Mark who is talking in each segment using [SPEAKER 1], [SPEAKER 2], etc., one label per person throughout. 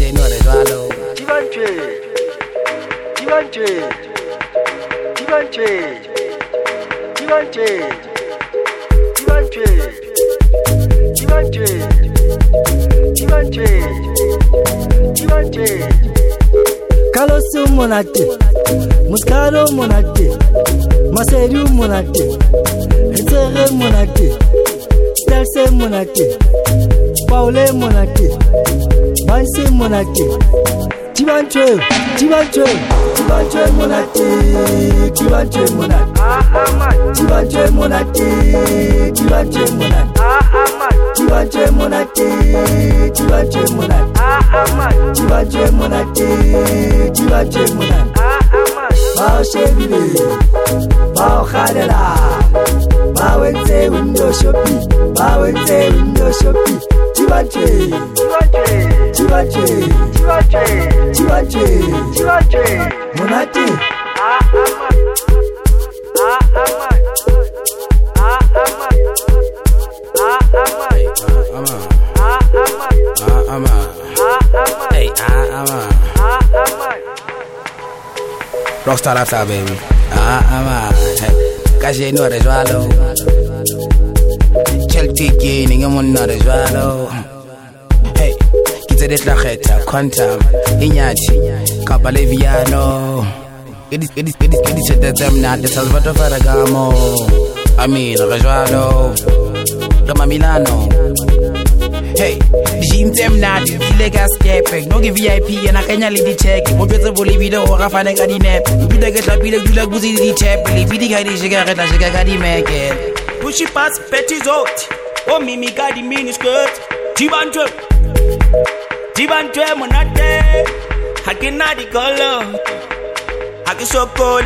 [SPEAKER 1] no re jwalo
[SPEAKER 2] Tibantwe
[SPEAKER 3] Kalosu monate, Muscaro monate, Maseru monate, Etere monate, Stelse monate, Paule monate, Bansi monate, Tibantwe monate, Tibantwe monate, Tibantwe monate, Tibantwe monate, Tibantwe monate, Tibantwe monate, Tibantwe monate, Bao shebile, bao khalela, bao ente window shopping, bao ente window shopping, Tibantwe monate.
[SPEAKER 1] Rockstar after baby. Casi no re jwalo. Celtic ninge monna re jwalo. Hey, kitse de tlageta quantum inyati kapa leviano. Edis them na de Salvatore Ferragamo. I mean re jwalo. Roma Milano. Hey, Jim them not Legas Kepek, no give VIP and a Kenya lady check. What better will be the Rafane Gadinep? You get a bit of Guzi di chap, leaving a cigarette as a Gadi make it.
[SPEAKER 4] Pushy pass petties out. Oh, Mimi Gadi miniskirt. Tibantwe monate. Hakinadi color. Hakisokoli.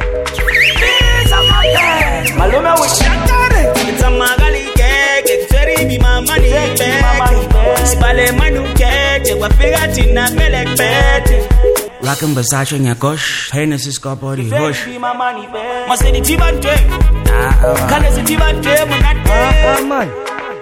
[SPEAKER 4] Maluma with Shatare. It's a Magali cake. It's very be my money back. Spale manu cake. What figure Tina Melek pet.
[SPEAKER 5] Rockin' Versace in your gosh. Hennessy Scott body hush.
[SPEAKER 4] Must say the Tibantwe. Can I say Tibantwe monate?
[SPEAKER 3] Man.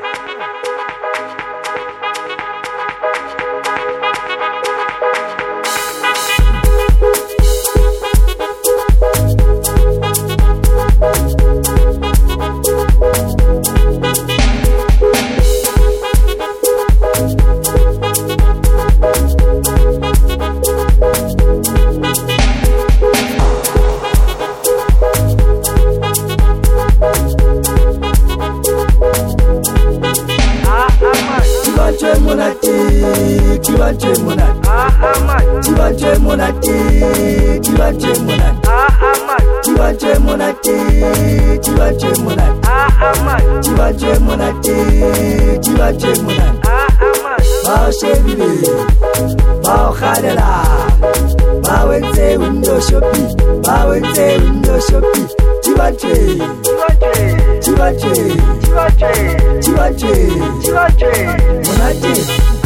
[SPEAKER 3] Bao shebile, bao khalela, bao ente window shopping, bao ente window shopping, Tibantwe monate.